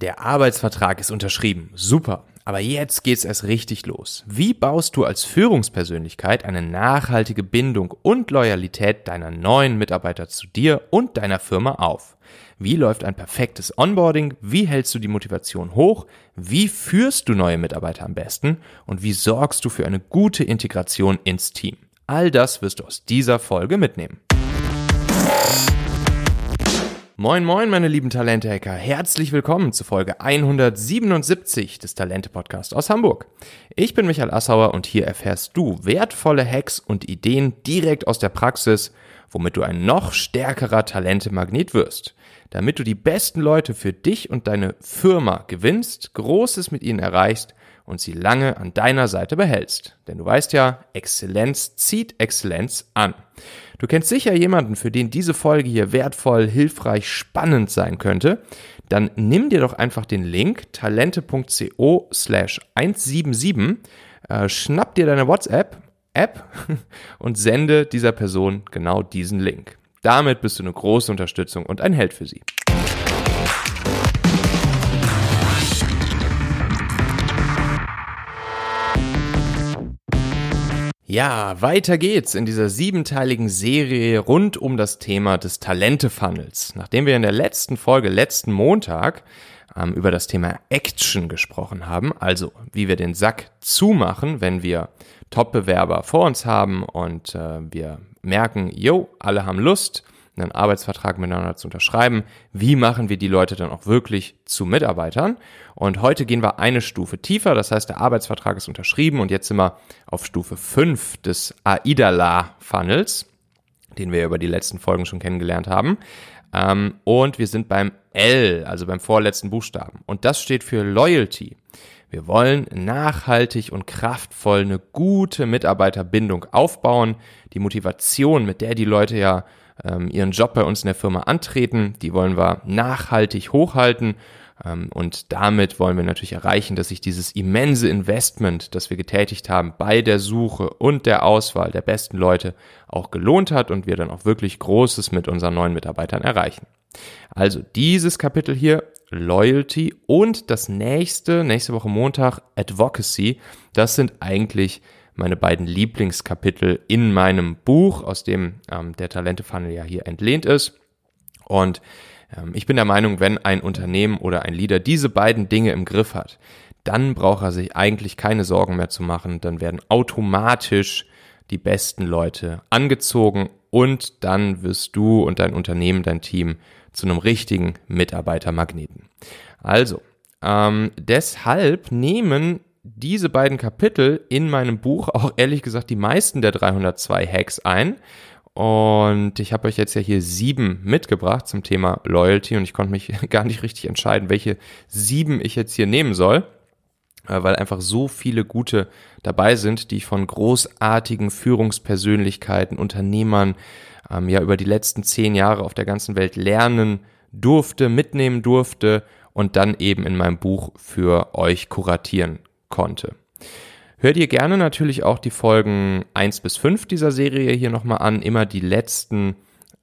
Der Arbeitsvertrag ist unterschrieben. Super. Aber jetzt geht's erst richtig los. Wie baust du als Führungspersönlichkeit eine nachhaltige Bindung und Loyalität deiner neuen Mitarbeiter zu dir und deiner Firma auf? Wie läuft ein perfektes Onboarding? Wie hältst du die Motivation hoch? Wie führst du neue Mitarbeiter am besten? Und wie sorgst du für eine gute Integration ins Team? All das wirst du aus dieser Folge mitnehmen. Moin moin meine lieben Talente-Hacker, herzlich willkommen zu Folge 177 des Talente-Podcasts aus Hamburg. Ich bin Michael Assauer und hier erfährst du wertvolle Hacks und Ideen direkt aus der Praxis, womit du ein noch stärkerer Talente-Magnet wirst. Damit du die besten Leute für dich und deine Firma gewinnst, Großes mit ihnen erreichst und sie lange an deiner Seite behältst. Denn du weißt ja, Exzellenz zieht Exzellenz an. Du kennst sicher jemanden, für den diese Folge hier wertvoll, hilfreich, spannend sein könnte. Dann nimm dir doch einfach den Link talente.co/177, schnapp dir deine WhatsApp-App und sende dieser Person genau diesen Link. Damit bist du eine große Unterstützung und ein Held für sie. Ja, weiter geht's in dieser 7-teiligen Serie rund um das Thema des Talente-Funnels. Nachdem wir in der letzten Folge, letzten Montag, über das Thema Action gesprochen haben, also wie wir den Sack zumachen, wenn wir Top-Bewerber vor uns haben und wir merken, alle haben Lust, einen Arbeitsvertrag miteinander zu unterschreiben. Wie machen wir die Leute dann auch wirklich zu Mitarbeitern? Und heute gehen wir eine Stufe tiefer, das heißt, der Arbeitsvertrag ist unterschrieben und jetzt sind wir auf Stufe 5 des AIDALA-Funnels, den wir über die letzten Folgen schon kennengelernt haben. Und wir sind beim L, also beim vorletzten Buchstaben. Und das steht für Loyalty. Wir wollen nachhaltig und kraftvoll eine gute Mitarbeiterbindung aufbauen. Die Motivation, mit der die Leute ja ihren Job bei uns in der Firma antreten, die wollen wir nachhaltig hochhalten und damit wollen wir natürlich erreichen, dass sich dieses immense Investment, das wir getätigt haben bei der Suche und der Auswahl der besten Leute auch gelohnt hat und wir dann auch wirklich Großes mit unseren neuen Mitarbeitern erreichen. Also dieses Kapitel hier, Loyalty und das nächste Woche Montag, Advocacy, das sind eigentlich meine beiden Lieblingskapitel in meinem Buch, aus dem der Talente-Funnel ja hier entlehnt ist. Und ich bin der Meinung, wenn ein Unternehmen oder ein Leader diese beiden Dinge im Griff hat, dann braucht er sich eigentlich keine Sorgen mehr zu machen. Dann werden automatisch die besten Leute angezogen und dann wirst du und dein Unternehmen, dein Team zu einem richtigen Mitarbeitermagneten. Also, deshalb nehmen diese beiden Kapitel in meinem Buch auch ehrlich gesagt die meisten der 302 Hacks ein und ich habe euch jetzt ja hier 7 mitgebracht zum Thema Loyalty und ich konnte mich gar nicht richtig entscheiden, welche 7 ich jetzt hier nehmen soll, weil einfach so viele gute dabei sind, die ich von großartigen Führungspersönlichkeiten, Unternehmern über die letzten 10 Jahre auf der ganzen Welt lernen durfte, mitnehmen durfte und dann eben in meinem Buch für euch kuratieren konnte. Hört ihr gerne natürlich auch die Folgen 1 bis 5 dieser Serie hier nochmal an, immer die letzten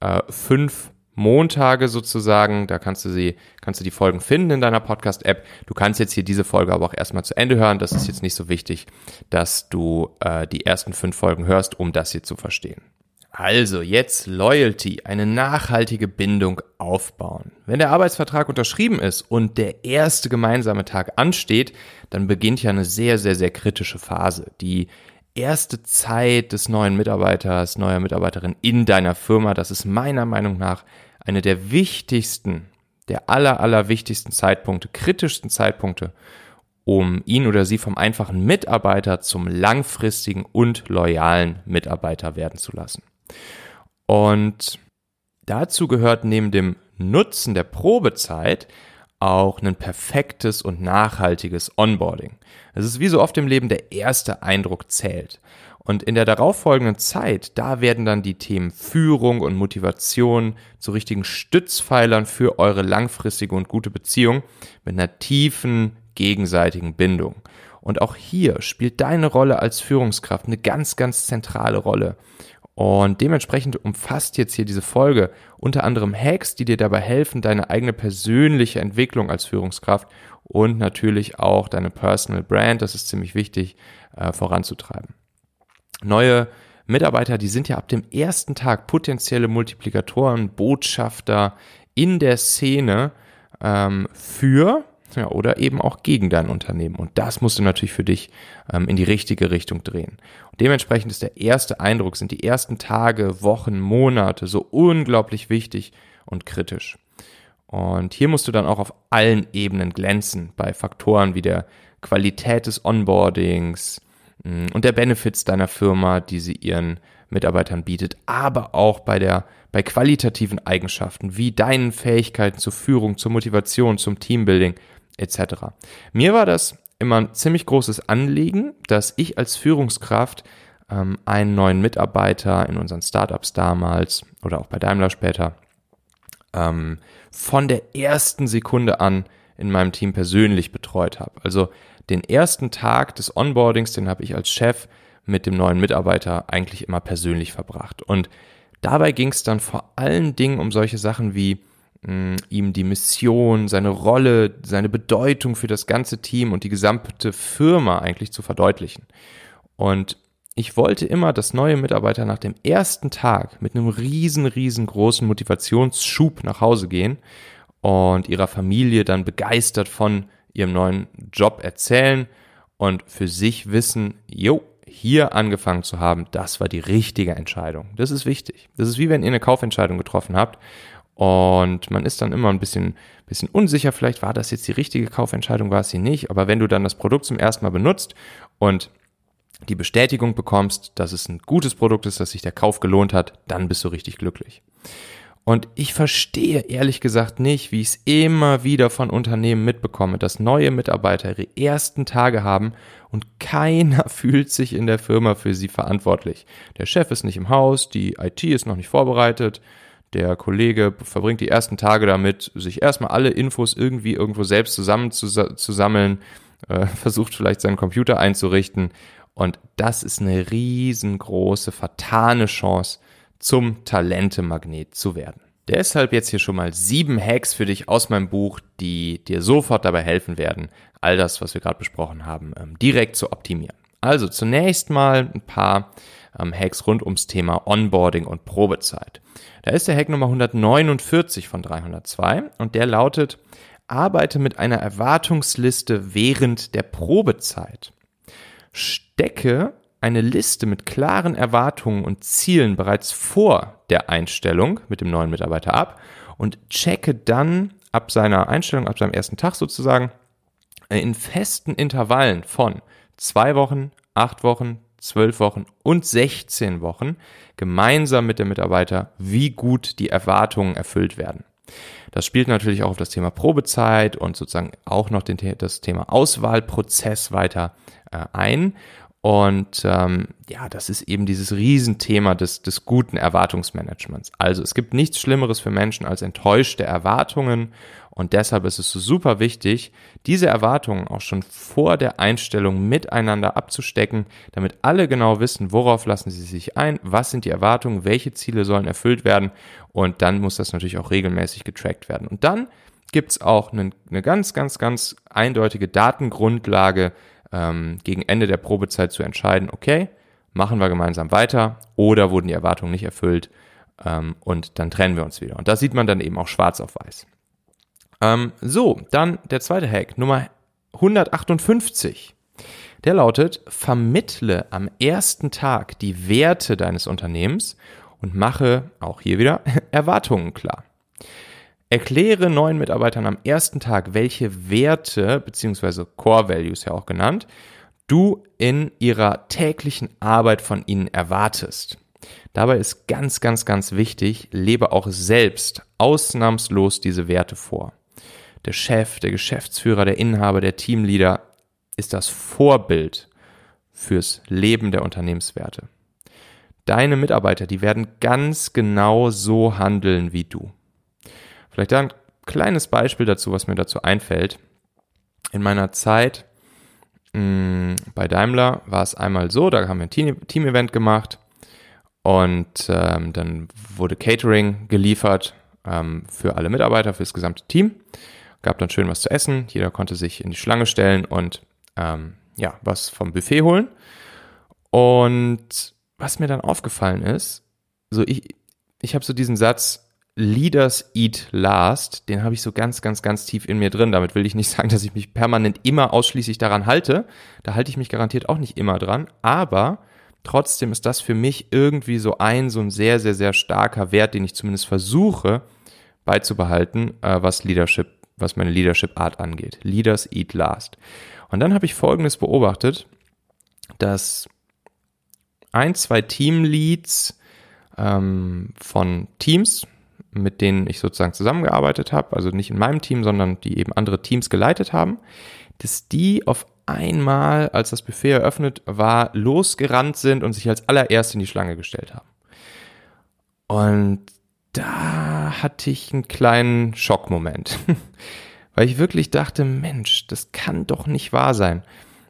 5 Montage sozusagen, da kannst du die Folgen finden in deiner Podcast-App. Du kannst jetzt hier diese Folge aber auch erstmal zu Ende hören, das ist jetzt nicht so wichtig, dass du die ersten 5 Folgen hörst, um das hier zu verstehen. Also jetzt Loyalty, eine nachhaltige Bindung aufbauen. Wenn der Arbeitsvertrag unterschrieben ist und der erste gemeinsame Tag ansteht, dann beginnt ja eine sehr, sehr, sehr kritische Phase. Die erste Zeit des neuen Mitarbeiters, neuer Mitarbeiterin in deiner Firma, das ist meiner Meinung nach eine der wichtigsten, der allerwichtigsten Zeitpunkte, kritischsten Zeitpunkte, um ihn oder sie vom einfachen Mitarbeiter zum langfristigen und loyalen Mitarbeiter werden zu lassen. Und dazu gehört neben dem Nutzen der Probezeit auch ein perfektes und nachhaltiges Onboarding. Es ist wie so oft im Leben, der erste Eindruck zählt. Und in der darauffolgenden Zeit, da werden dann die Themen Führung und Motivation zu richtigen Stützpfeilern für eure langfristige und gute Beziehung mit einer tiefen gegenseitigen Bindung. Und auch hier spielt deine Rolle als Führungskraft eine ganz, ganz zentrale Rolle. Und dementsprechend umfasst jetzt hier diese Folge unter anderem Hacks, die dir dabei helfen, deine eigene persönliche Entwicklung als Führungskraft und natürlich auch deine Personal Brand, das ist ziemlich wichtig, voranzutreiben. Neue Mitarbeiter, die sind ja ab dem ersten Tag potenzielle Multiplikatoren, Botschafter in der Szene für oder eben auch gegen dein Unternehmen. Und das musst du natürlich für dich in die richtige Richtung drehen. Und dementsprechend ist der erste Eindruck, sind die ersten Tage, Wochen, Monate so unglaublich wichtig und kritisch. Und hier musst du dann auch auf allen Ebenen glänzen, bei Faktoren wie der Qualität des Onboardings und der Benefits deiner Firma, die sie ihren Mitarbeitern bietet, aber auch bei qualitativen Eigenschaften wie deinen Fähigkeiten zur Führung, zur Motivation, zum Teambuilding etc. Mir war das immer ein ziemlich großes Anliegen, dass ich als Führungskraft einen neuen Mitarbeiter in unseren Startups damals oder auch bei Daimler später von der ersten Sekunde an in meinem Team persönlich betreut habe. Also den ersten Tag des Onboardings, den habe ich als Chef mit dem neuen Mitarbeiter eigentlich immer persönlich verbracht. Und dabei ging es dann vor allen Dingen um solche Sachen wie ihm die Mission, seine Rolle, seine Bedeutung für das ganze Team und die gesamte Firma eigentlich zu verdeutlichen. Und ich wollte immer, dass neue Mitarbeiter nach dem ersten Tag mit einem riesengroßen Motivationsschub nach Hause gehen und ihrer Familie dann begeistert von ihrem neuen Job erzählen und für sich wissen, hier angefangen zu haben, das war die richtige Entscheidung. Das ist wichtig. Das ist wie wenn ihr eine Kaufentscheidung getroffen habt und man ist dann immer ein bisschen unsicher, vielleicht war das jetzt die richtige Kaufentscheidung, war es sie nicht, aber wenn du dann das Produkt zum ersten Mal benutzt und die Bestätigung bekommst, dass es ein gutes Produkt ist, dass sich der Kauf gelohnt hat, dann bist du richtig glücklich. Und ich verstehe ehrlich gesagt nicht, wie ich es immer wieder von Unternehmen mitbekomme, dass neue Mitarbeiter ihre ersten Tage haben und keiner fühlt sich in der Firma für sie verantwortlich. Der Chef ist nicht im Haus, die IT ist noch nicht vorbereitet, der Kollege verbringt die ersten Tage damit, sich erstmal alle Infos irgendwo selbst zusammenzusammeln, versucht vielleicht seinen Computer einzurichten und das ist eine riesengroße, vertane Chance, zum Talentemagnet zu werden. Deshalb jetzt hier schon mal 7 Hacks für dich aus meinem Buch, die dir sofort dabei helfen werden, all das, was wir gerade besprochen haben, direkt zu optimieren. Also zunächst mal ein paar Hacks rund ums Thema Onboarding und Probezeit. Da ist der Hack Nummer 149 von 302 und der lautet: Arbeite mit einer Erwartungsliste während der Probezeit. Stecke eine Liste mit klaren Erwartungen und Zielen bereits vor der Einstellung mit dem neuen Mitarbeiter ab und checke dann ab seiner Einstellung, ab seinem ersten Tag sozusagen, in festen Intervallen von 2 Wochen, 8 Wochen, 12 Wochen und 16 Wochen gemeinsam mit dem Mitarbeiter, wie gut die Erwartungen erfüllt werden. Das spielt natürlich auch auf das Thema Probezeit und sozusagen auch noch das Thema Auswahlprozess weiter ein. Und das ist eben dieses Riesenthema des guten Erwartungsmanagements. Also es gibt nichts Schlimmeres für Menschen als enttäuschte Erwartungen und deshalb ist es so super wichtig, diese Erwartungen auch schon vor der Einstellung miteinander abzustecken, damit alle genau wissen, worauf lassen sie sich ein, was sind die Erwartungen, welche Ziele sollen erfüllt werden und dann muss das natürlich auch regelmäßig getrackt werden. Und dann gibt es auch eine ganz eindeutige Datengrundlage, gegen Ende der Probezeit zu entscheiden, okay, machen wir gemeinsam weiter oder wurden die Erwartungen nicht erfüllt und dann trennen wir uns wieder. Und das sieht man dann eben auch schwarz auf weiß. Dann der zweite Hack, Nummer 158. Der lautet: Vermittle am ersten Tag die Werte deines Unternehmens und mache, auch hier wieder, Erwartungen klar. Erkläre neuen Mitarbeitern am ersten Tag, welche Werte, beziehungsweise Core Values ja auch genannt, du in ihrer täglichen Arbeit von ihnen erwartest. Dabei ist ganz wichtig, lebe auch selbst ausnahmslos diese Werte vor. Der Chef, der Geschäftsführer, der Inhaber, der Teamleader ist das Vorbild fürs Leben der Unternehmenswerte. Deine Mitarbeiter, die werden ganz genau so handeln wie du. Vielleicht da ein kleines Beispiel dazu, was mir dazu einfällt. In meiner Zeit bei Daimler war es einmal so, da haben wir ein Team-Event gemacht Und dann wurde Catering geliefert für alle Mitarbeiter, für das gesamte Team. Gab dann schön was zu essen. Jeder konnte sich in die Schlange stellen und was vom Buffet holen. Und was mir dann aufgefallen ist, so ich habe so diesen Satz, Leaders eat last, den habe ich so ganz, ganz, ganz tief in mir drin. Damit will ich nicht sagen, dass ich mich permanent immer ausschließlich daran halte. Da halte ich mich garantiert auch nicht immer dran. Aber trotzdem ist das für mich irgendwie so ein sehr, sehr, sehr starker Wert, den ich zumindest versuche beizubehalten, was meine Leadership-Art angeht. Leaders eat last. Und dann habe ich Folgendes beobachtet, dass 2 Teamleads von Teams, mit denen ich sozusagen zusammengearbeitet habe, also nicht in meinem Team, sondern die eben andere Teams geleitet haben, dass die auf einmal, als das Buffet eröffnet war, losgerannt sind und sich als allererst in die Schlange gestellt haben. Und da hatte ich einen kleinen Schockmoment, weil ich wirklich dachte, Mensch, das kann doch nicht wahr sein.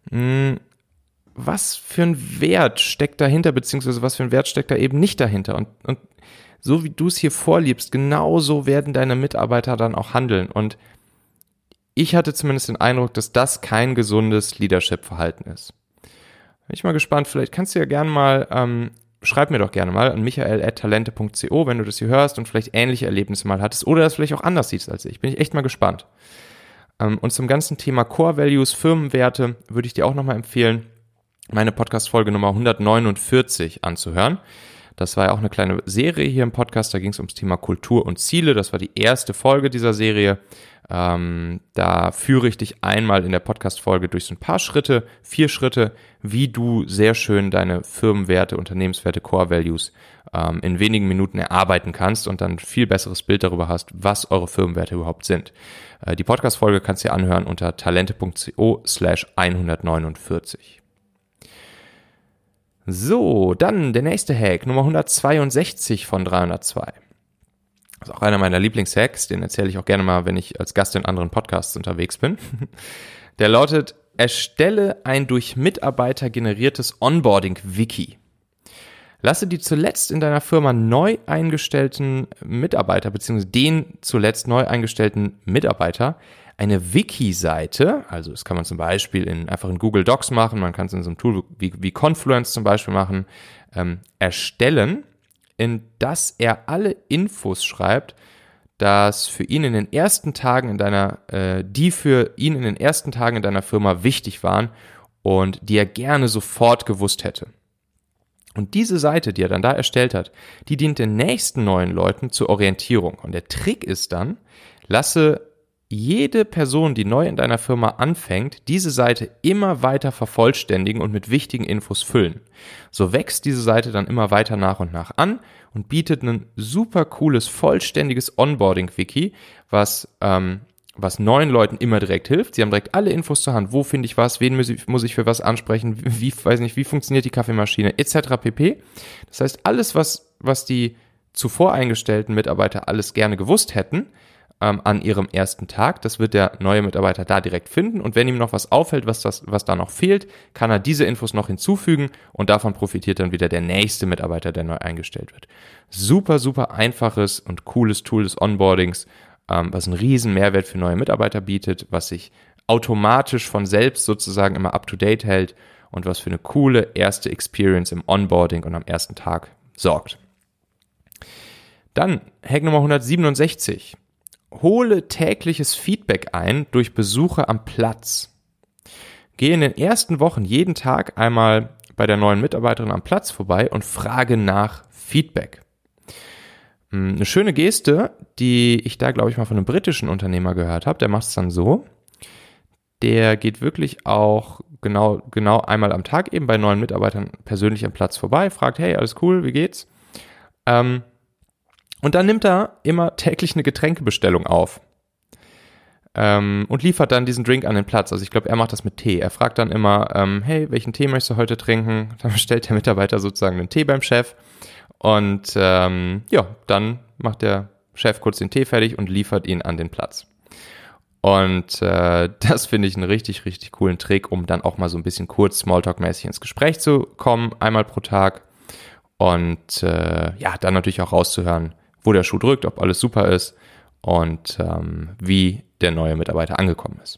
Was für ein Wert steckt dahinter, beziehungsweise was für ein Wert steckt da eben nicht dahinter? Und so wie du es hier vorliebst, genauso werden deine Mitarbeiter dann auch handeln. Und ich hatte zumindest den Eindruck, dass das kein gesundes Leadership-Verhalten ist. Bin ich mal gespannt, vielleicht kannst du ja gerne mal, schreib mir doch gerne mal an michael@talente.co, wenn du das hier hörst und vielleicht ähnliche Erlebnisse mal hattest oder das vielleicht auch anders siehst als ich. Bin ich echt mal gespannt. Und zum ganzen Thema Core Values, Firmenwerte, würde ich dir auch nochmal empfehlen, meine Podcast-Folge Nummer 149 anzuhören. Das war ja auch eine kleine Serie hier im Podcast, da ging es ums Thema Kultur und Ziele. Das war die erste Folge dieser Serie. Da führe ich dich einmal in der Podcast-Folge durch so ein paar Schritte, 4 Schritte, wie du sehr schön deine Firmenwerte, Unternehmenswerte, Core Values in wenigen Minuten erarbeiten kannst und dann ein viel besseres Bild darüber hast, was eure Firmenwerte überhaupt sind. Die Podcast-Folge kannst du dir anhören unter talente.co/149. So, dann der nächste Hack, Nummer 162 von 302. Das ist auch einer meiner Lieblingshacks, den erzähle ich auch gerne mal, wenn ich als Gast in anderen Podcasts unterwegs bin. Der lautet, erstelle ein durch Mitarbeiter generiertes Onboarding-Wiki. Lasse die zuletzt in deiner Firma neu eingestellten Mitarbeiter, beziehungsweise den zuletzt neu eingestellten Mitarbeiter, eine Wiki-Seite, also das kann man zum Beispiel einfach in Google Docs machen, man kann es in so einem Tool wie Confluence zum Beispiel machen, erstellen, in das er alle Infos schreibt, dass für ihn in den ersten Tagen die für ihn in den ersten Tagen in deiner Firma wichtig waren und die er gerne sofort gewusst hätte. Und diese Seite, die er dann da erstellt hat, die dient den nächsten neuen Leuten zur Orientierung. Und der Trick ist dann, lasse jede Person, die neu in deiner Firma anfängt, diese Seite immer weiter vervollständigen und mit wichtigen Infos füllen. So wächst diese Seite dann immer weiter nach und nach an und bietet ein super cooles, vollständiges Onboarding-Wiki, was neuen Leuten immer direkt hilft. Sie haben direkt alle Infos zur Hand. Wo finde ich was? Wen muss ich für was ansprechen? Wie funktioniert die Kaffeemaschine? Etc. pp. Das heißt, alles, was die zuvor eingestellten Mitarbeiter alles gerne gewusst hätten, an ihrem ersten Tag. Das wird der neue Mitarbeiter da direkt finden und wenn ihm noch was auffällt, was da noch fehlt, kann er diese Infos noch hinzufügen und davon profitiert dann wieder der nächste Mitarbeiter, der neu eingestellt wird. Super, super einfaches und cooles Tool des Onboardings, was einen riesen Mehrwert für neue Mitarbeiter bietet, was sich automatisch von selbst sozusagen immer up-to-date hält und was für eine coole erste Experience im Onboarding und am ersten Tag sorgt. Dann Hack Nummer 167. Hole tägliches Feedback ein durch Besuche am Platz. Gehe in den ersten Wochen jeden Tag einmal bei der neuen Mitarbeiterin am Platz vorbei und frage nach Feedback. Eine schöne Geste, die ich da, glaube ich, mal von einem britischen Unternehmer gehört habe, der macht es dann so, der geht wirklich auch genau einmal am Tag eben bei neuen Mitarbeitern persönlich am Platz vorbei, fragt, hey, alles cool, wie geht's? Und dann nimmt er immer täglich eine Getränkebestellung auf und liefert dann diesen Drink an den Platz. Also ich glaube, er macht das mit Tee. Er fragt dann immer, hey, welchen Tee möchtest du heute trinken? Dann bestellt der Mitarbeiter sozusagen den Tee beim Chef und dann macht der Chef kurz den Tee fertig und liefert ihn an den Platz. Und das finde ich einen richtig, richtig coolen Trick, um dann auch mal so ein bisschen kurz Smalltalk-mäßig ins Gespräch zu kommen, einmal pro Tag. Und dann natürlich auch rauszuhören, wo der Schuh drückt, ob alles super ist und wie der neue Mitarbeiter angekommen ist.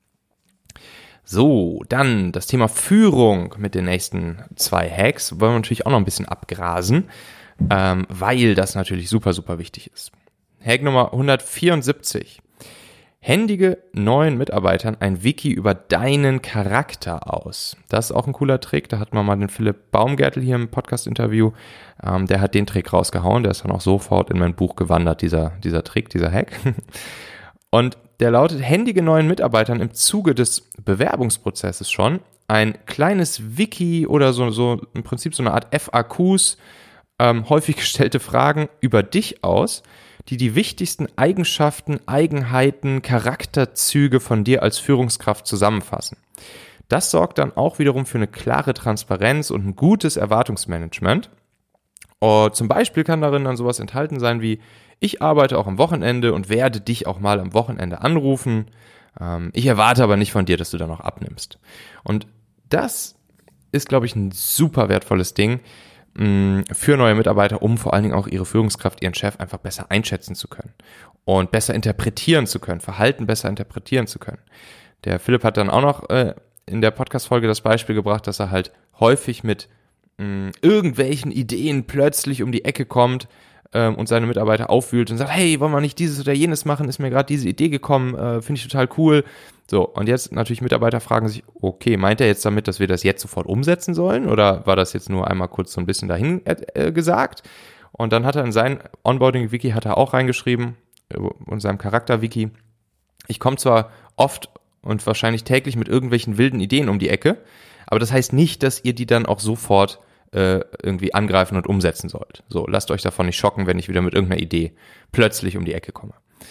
So, dann das Thema Führung mit den nächsten 2 Hacks wollen wir natürlich auch noch ein bisschen abgrasen, weil das natürlich super, super wichtig ist. Hack Nummer 174. Händige neuen Mitarbeitern ein Wiki über deinen Charakter aus. Das ist auch ein cooler Trick. Da hatten wir mal den Philipp Baumgärtel hier im Podcast-Interview. Der hat den Trick rausgehauen. Der ist dann auch sofort in mein Buch gewandert, dieser Trick, dieser Hack. Und der lautet, händige neuen Mitarbeitern im Zuge des Bewerbungsprozesses schon ein kleines Wiki oder so im Prinzip so eine Art FAQs, häufig gestellte Fragen über dich aus, die wichtigsten Eigenschaften, Eigenheiten, Charakterzüge von dir als Führungskraft zusammenfassen. Das sorgt dann auch wiederum für eine klare Transparenz und ein gutes Erwartungsmanagement. Zum Beispiel kann darin dann sowas enthalten sein wie, ich arbeite auch am Wochenende und werde dich auch mal am Wochenende anrufen. Ich erwarte aber nicht von dir, dass du da noch abnimmst. Und das ist, glaube ich, ein super wertvolles Ding für neue Mitarbeiter, um vor allen Dingen auch ihre Führungskraft, ihren Chef einfach besser einschätzen zu können und besser interpretieren zu können, Verhalten besser interpretieren zu können. Der Philipp hat dann auch noch in der Podcast-Folge das Beispiel gebracht, dass er halt häufig mit irgendwelchen Ideen plötzlich um die Ecke kommt und seine Mitarbeiter aufwühlt und sagt, hey, wollen wir nicht dieses oder jenes machen, ist mir gerade diese Idee gekommen, finde ich total cool. So, und jetzt natürlich Mitarbeiter fragen sich, okay, meint er jetzt damit, dass wir das jetzt sofort umsetzen sollen oder war das jetzt nur einmal kurz so ein bisschen dahin gesagt? Und dann hat er in sein Onboarding-Wiki hat er auch reingeschrieben, in seinem Charakter-Wiki, ich komme zwar oft und wahrscheinlich täglich mit irgendwelchen wilden Ideen um die Ecke, aber das heißt nicht, dass ihr die dann auch sofort irgendwie angreifen und umsetzen sollt. So, lasst euch davon nicht schocken, wenn ich wieder mit irgendeiner Idee plötzlich um die Ecke komme.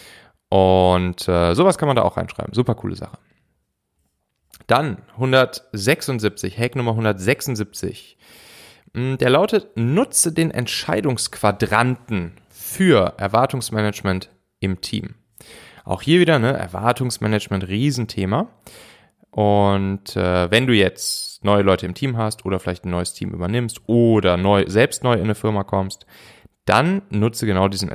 Und sowas kann man da auch reinschreiben. Super coole Sache. Dann 176, Hack Nummer 176. Der lautet, nutze den Entscheidungsquadranten für Erwartungsmanagement im Team. Auch hier wieder, Erwartungsmanagement, Riesenthema. Und wenn du jetzt neue Leute im Team hast oder vielleicht ein neues Team übernimmst oder selbst neu in eine Firma kommst, dann nutze genau diesen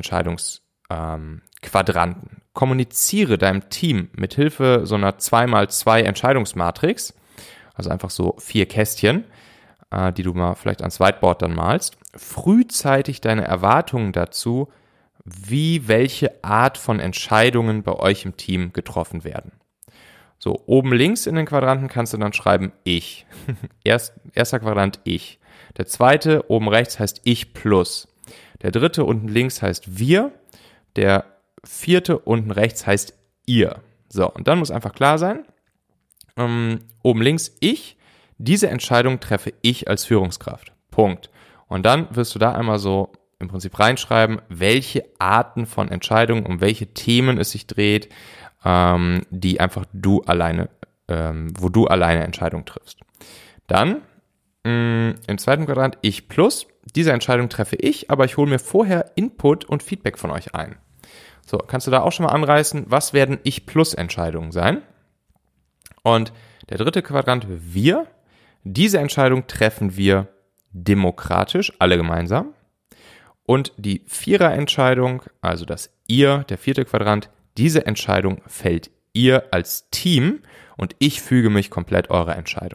Entscheidungsquadranten. Kommuniziere deinem Team mit Hilfe so einer 2x2 Entscheidungsmatrix, also einfach so 4 Kästchen, die du mal vielleicht ans Whiteboard dann malst, frühzeitig deine Erwartungen dazu, wie welche Art von Entscheidungen bei euch im Team getroffen werden. So, oben links in den Quadranten kannst du dann schreiben ich. Erster Quadrant ich. Der zweite oben rechts heißt ich plus. Der dritte unten links heißt wir. Der vierte unten rechts heißt ihr. So, und dann muss einfach klar sein, oben links ich, diese Entscheidung treffe ich als Führungskraft. Punkt. Und dann wirst du da einmal so im Prinzip reinschreiben, welche Arten von Entscheidungen, um welche Themen es sich dreht, die einfach wo du alleine Entscheidungen triffst. Dann im zweiten Quadrant ich plus, diese Entscheidung treffe ich, aber ich hole mir vorher Input und Feedback von euch ein. So, kannst du da auch schon mal anreißen, was werden ich plus Entscheidungen sein? Und der dritte Quadrant wir, diese Entscheidung treffen wir demokratisch, alle gemeinsam. Und die Vierer-Entscheidung, also das ihr, der vierte Quadrant, diese Entscheidung fällt ihr als Team und ich füge mich komplett eurer Entscheidung.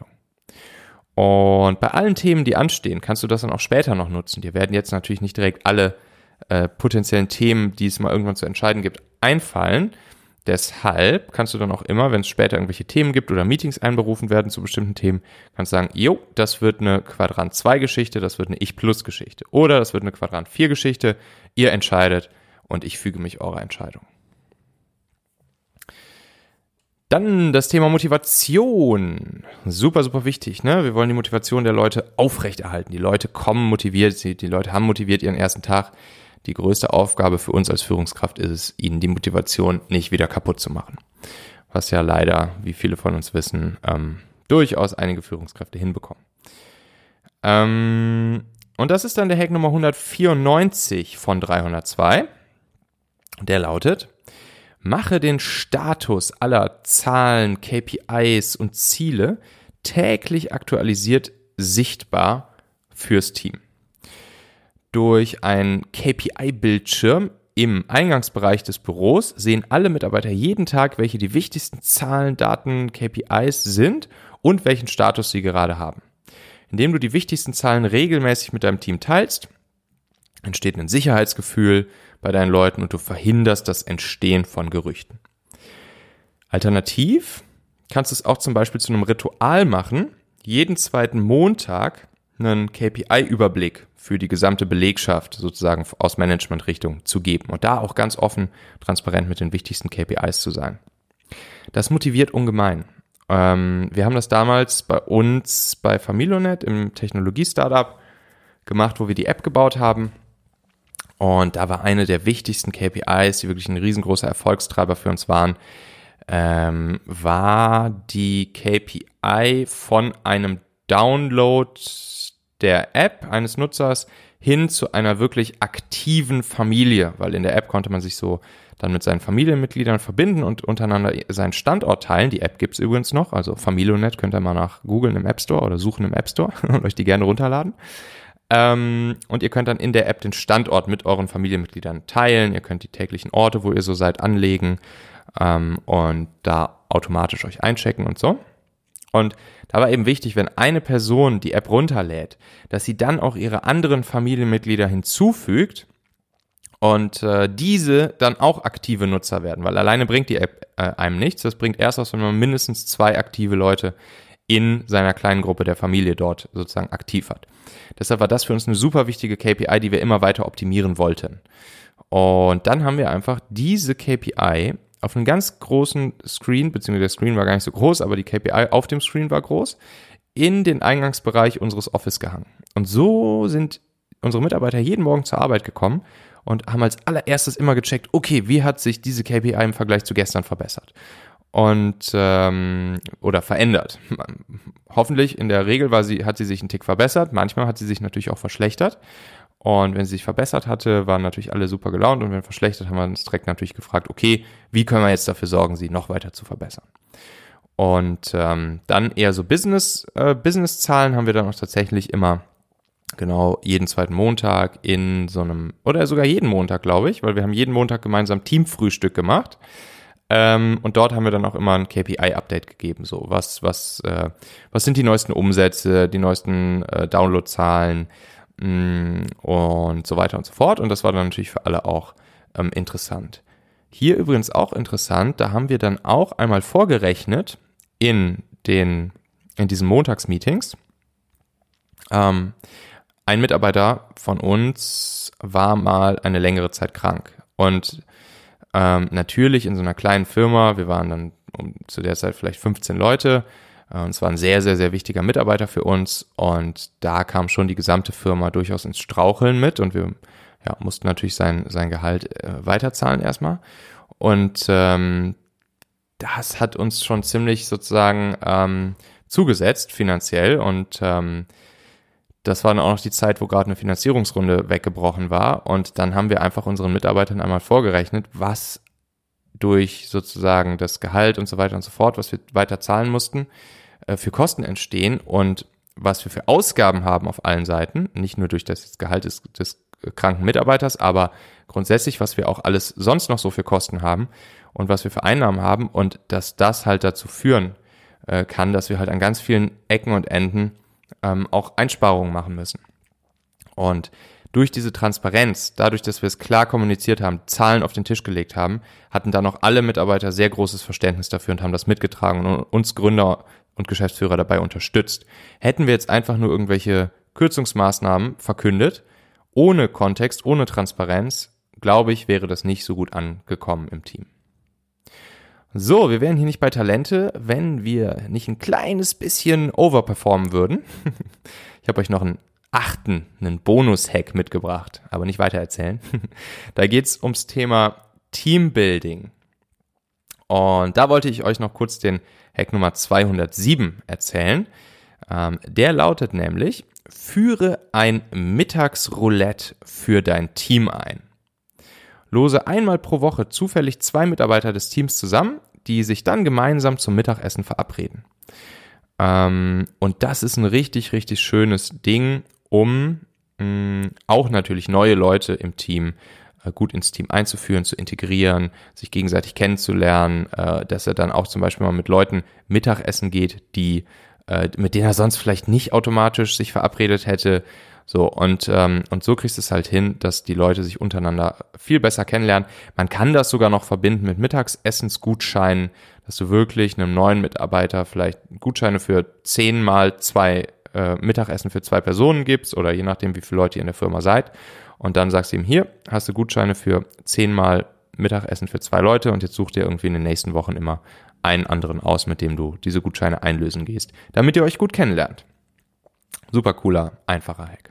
Und bei allen Themen, die anstehen, kannst du das dann auch später noch nutzen. Dir werden jetzt natürlich nicht direkt alle potenziellen Themen, die es mal irgendwann zu entscheiden gibt, einfallen. Deshalb kannst du dann auch immer, wenn es später irgendwelche Themen gibt oder Meetings einberufen werden zu bestimmten Themen, kannst du sagen, jo, das wird eine Quadrant-2-Geschichte, das wird eine Ich-Plus-Geschichte. Oder das wird eine Quadrant-4-Geschichte, ihr entscheidet und ich füge mich eurer Entscheidung. Dann das Thema Motivation. Super, super wichtig, ne? Wir wollen die Motivation der Leute aufrechterhalten. Die Leute kommen motiviert, die Leute haben motiviert ihren ersten Tag. Die größte Aufgabe für uns als Führungskraft ist es, ihnen die Motivation nicht wieder kaputt zu machen. Was ja leider, wie viele von uns wissen, durchaus einige Führungskräfte hinbekommen. Und das ist dann der Hack Nummer 194 von 302. Der lautet, mache den Status aller Zahlen, KPIs und Ziele täglich aktualisiert sichtbar fürs Team. durch einen KPI-Bildschirm im Eingangsbereich des Büros sehen alle Mitarbeiter jeden Tag, welche die wichtigsten Zahlen, Daten, KPIs sind und welchen Status sie gerade haben. Indem du die wichtigsten Zahlen regelmäßig mit deinem Team teilst, entsteht ein Sicherheitsgefühl bei deinen Leuten und du verhinderst das Entstehen von Gerüchten. Alternativ kannst du es auch zum Beispiel zu einem Ritual machen, jeden zweiten Montag einen KPI-Überblick für die gesamte Belegschaft sozusagen aus Management-Richtung zu geben und da auch ganz offen, transparent mit den wichtigsten KPIs zu sein. Das motiviert ungemein. Wir haben das damals bei uns bei Familonet im Technologie-Startup gemacht, wo wir die App gebaut haben. Und da war eine der wichtigsten KPIs, die wirklich ein riesengroßer Erfolgstreiber für uns waren, war die KPI von einem Download der App eines Nutzers hin zu einer wirklich aktiven Familie, weil in der App konnte man sich so dann mit seinen Familienmitgliedern verbinden und untereinander seinen Standort teilen. Die App gibt's übrigens noch, also Familonet könnt ihr mal nach googeln im App Store oder suchen im App Store und euch die gerne runterladen. Und ihr könnt dann in der App den Standort mit euren Familienmitgliedern teilen. Ihr könnt die täglichen Orte, wo ihr so seid, anlegen und da automatisch euch einchecken und so. Und da war eben wichtig, wenn eine Person die App runterlädt, dass sie dann auch ihre anderen Familienmitglieder hinzufügt und diese dann auch aktive Nutzer werden, weil alleine bringt die App einem nichts. Das bringt erst was, wenn man mindestens 2 aktive Leute in seiner kleinen Gruppe der Familie dort sozusagen aktiv hat. Deshalb war das für uns eine super wichtige KPI, die wir immer weiter optimieren wollten. Und dann haben wir einfach diese KPI auf einen ganz großen Screen, beziehungsweise der Screen war gar nicht so groß, aber die KPI auf dem Screen war groß, in den Eingangsbereich unseres Office gehangen. Und so sind unsere Mitarbeiter jeden Morgen zur Arbeit gekommen und haben als allererstes immer gecheckt, okay, wie hat sich diese KPI im Vergleich zu gestern verbessert? Und oder verändert. Hoffentlich in der Regel hat sie sich einen Tick verbessert. Manchmal hat sie sich natürlich auch verschlechtert. Und wenn sie sich verbessert hatte, waren natürlich alle super gelaunt. Und wenn verschlechtert, haben wir uns direkt natürlich gefragt, okay, wie können wir jetzt dafür sorgen, sie noch weiter zu verbessern? Und dann eher so Business-Zahlen haben wir dann auch tatsächlich immer genau jeden zweiten Montag in so einem, oder sogar jeden Montag, glaube ich, weil wir haben jeden Montag gemeinsam Teamfrühstück gemacht. Und dort haben wir dann auch immer ein KPI-Update gegeben. So, was sind die neuesten Umsätze, die neuesten Downloadzahlen und so weiter und so fort. Und das war dann natürlich für alle auch interessant. Hier übrigens auch interessant, da haben wir dann auch einmal vorgerechnet in diesen Montagsmeetings. Ein Mitarbeiter von uns war mal eine längere Zeit krank und natürlich in so einer kleinen Firma, wir waren dann zu der Zeit vielleicht 15 Leute, und es war ein sehr, sehr, sehr wichtiger Mitarbeiter für uns und da kam schon die gesamte Firma durchaus ins Straucheln mit und wir mussten natürlich sein Gehalt weiterzahlen erstmal und das hat uns schon ziemlich sozusagen zugesetzt finanziell und das war dann auch noch die Zeit, wo gerade eine Finanzierungsrunde weggebrochen war und dann haben wir einfach unseren Mitarbeitern einmal vorgerechnet, was durch sozusagen das Gehalt und so weiter und so fort, was wir weiter zahlen mussten, für Kosten entstehen und was wir für Ausgaben haben auf allen Seiten, nicht nur durch das Gehalt des kranken Mitarbeiters, aber grundsätzlich, was wir auch alles sonst noch so für Kosten haben und was wir für Einnahmen haben und dass das halt dazu führen kann, dass wir halt an ganz vielen Ecken und Enden auch Einsparungen machen müssen. Und durch diese Transparenz, dadurch, dass wir es klar kommuniziert haben, Zahlen auf den Tisch gelegt haben, hatten dann auch alle Mitarbeiter sehr großes Verständnis dafür und haben das mitgetragen und uns Gründer und Geschäftsführer dabei unterstützt. Hätten wir jetzt einfach nur irgendwelche Kürzungsmaßnahmen verkündet, ohne Kontext, ohne Transparenz, glaube ich, wäre das nicht so gut angekommen im Team. So, wir wären hier nicht bei Talente, wenn wir nicht ein kleines bisschen overperformen würden. Ich habe euch noch einen Bonus-Hack mitgebracht, aber nicht weiter erzählen. Da geht es ums Thema Teambuilding. Und da wollte ich euch noch kurz den Hack Nummer 207 erzählen. Der lautet nämlich, führe ein Mittagsroulette für dein Team ein. Lose einmal pro Woche zufällig 2 Mitarbeiter des Teams zusammen, die sich dann gemeinsam zum Mittagessen verabreden. Und das ist ein richtig, richtig schönes Ding, um auch natürlich neue Leute im Team gut ins Team einzuführen, zu integrieren, sich gegenseitig kennenzulernen, dass er dann auch zum Beispiel mal mit Leuten Mittagessen geht, mit denen er sonst vielleicht nicht automatisch sich verabredet hätte. So, und so kriegst du es halt hin, dass die Leute sich untereinander viel besser kennenlernen. Man kann das sogar noch verbinden mit Mittagsessensgutscheinen, dass du wirklich einem neuen Mitarbeiter vielleicht Gutscheine für 10 mal 2 Mittagessen für 2 Personen gibst oder je nachdem, wie viele Leute ihr in der Firma seid. Und dann sagst du ihm, hier hast du Gutscheine für 10 mal Mittagessen für 2 Leute und jetzt such dir irgendwie in den nächsten Wochen immer einen anderen aus, mit dem du diese Gutscheine einlösen gehst, damit ihr euch gut kennenlernt. Super cooler, einfacher Hack.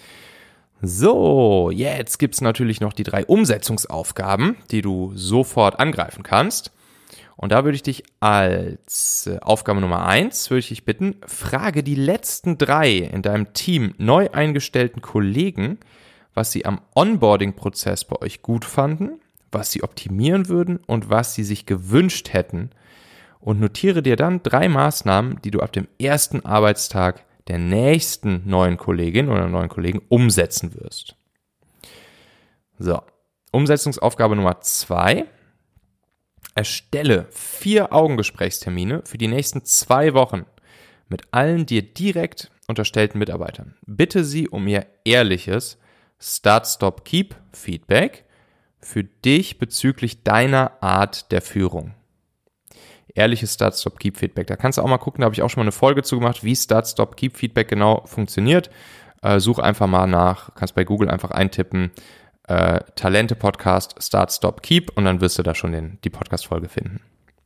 So, jetzt gibt's natürlich noch die 3 Umsetzungsaufgaben, die du sofort angreifen kannst. Und da würde ich dich als Aufgabe Nummer 1, würde ich dich bitten, frage die letzten 3 in deinem Team neu eingestellten Kollegen, was sie am Onboarding-Prozess bei euch gut fanden, was sie optimieren würden und was sie sich gewünscht hätten. Und notiere dir dann 3 Maßnahmen, die du ab dem ersten Arbeitstag der nächsten neuen Kollegin oder neuen Kollegen umsetzen wirst. So, Umsetzungsaufgabe Nummer 2. Erstelle 4 Augengesprächstermine für die nächsten 2 Wochen mit allen dir direkt unterstellten Mitarbeitern. Bitte sie um ihr ehrliches Start-Stop-Keep-Feedback für dich bezüglich deiner Art der Führung. Ehrliches Start-Stop-Keep-Feedback. Da kannst du auch mal gucken, da habe ich auch schon mal eine Folge zu gemacht, wie Start-Stop-Keep-Feedback genau funktioniert. Such einfach mal nach, kannst bei Google einfach eintippen, Talente-Podcast, Start, Stop, Keep und dann wirst du da schon die Podcast-Folge finden.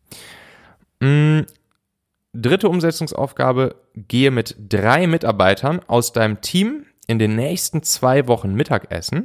3. Umsetzungsaufgabe, gehe mit 3 Mitarbeitern aus deinem Team in den nächsten 2 Wochen Mittagessen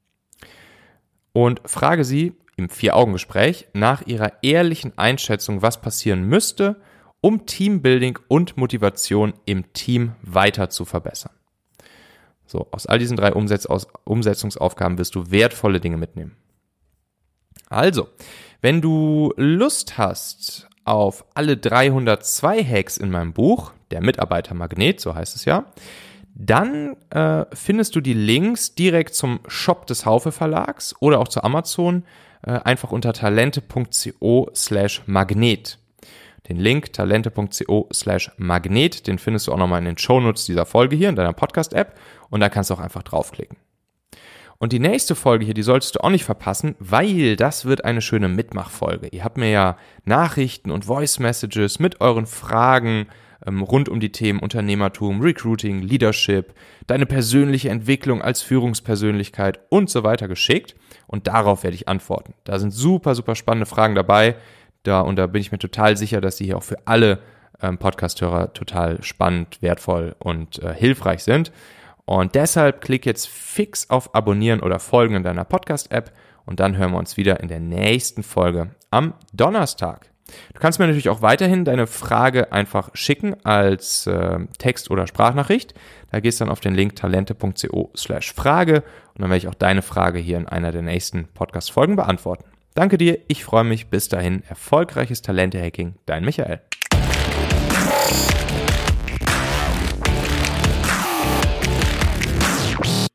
und frage sie im 4-Augen-Gespräch nach ihrer ehrlichen Einschätzung, was passieren müsste, um Teambuilding und Motivation im Team weiter zu verbessern. So, aus all diesen 3 Umsetzungsaufgaben wirst du wertvolle Dinge mitnehmen. Also, wenn du Lust hast auf alle 302 Hacks in meinem Buch, der Mitarbeitermagnet, so heißt es ja, dann findest du die Links direkt zum Shop des Haufe Verlags oder auch zu Amazon einfach unter talente.co/magnet. Den Link talente.co/magnet, den findest du auch nochmal in den Shownotes dieser Folge hier in deiner Podcast-App und da kannst du auch einfach draufklicken. Und die nächste Folge hier, die solltest du auch nicht verpassen, weil das wird eine schöne Mitmachfolge. Ihr habt mir ja Nachrichten und Voice-Messages mit euren Fragen rund um die Themen Unternehmertum, Recruiting, Leadership, deine persönliche Entwicklung als Führungspersönlichkeit und so weiter geschickt und darauf werde ich antworten. Da sind super, super spannende Fragen dabei. Und da bin ich mir total sicher, dass die hier auch für alle Podcast-Hörer total spannend, wertvoll und hilfreich sind. Und deshalb klick jetzt fix auf Abonnieren oder Folgen in deiner Podcast-App und dann hören wir uns wieder in der nächsten Folge am Donnerstag. Du kannst mir natürlich auch weiterhin deine Frage einfach schicken als Text- oder Sprachnachricht. Da gehst du dann auf den Link talente.co/Frage und dann werde ich auch deine Frage hier in einer der nächsten Podcast-Folgen beantworten. Danke dir, ich freue mich. Bis dahin, erfolgreiches Talente-Hacking, dein Michael.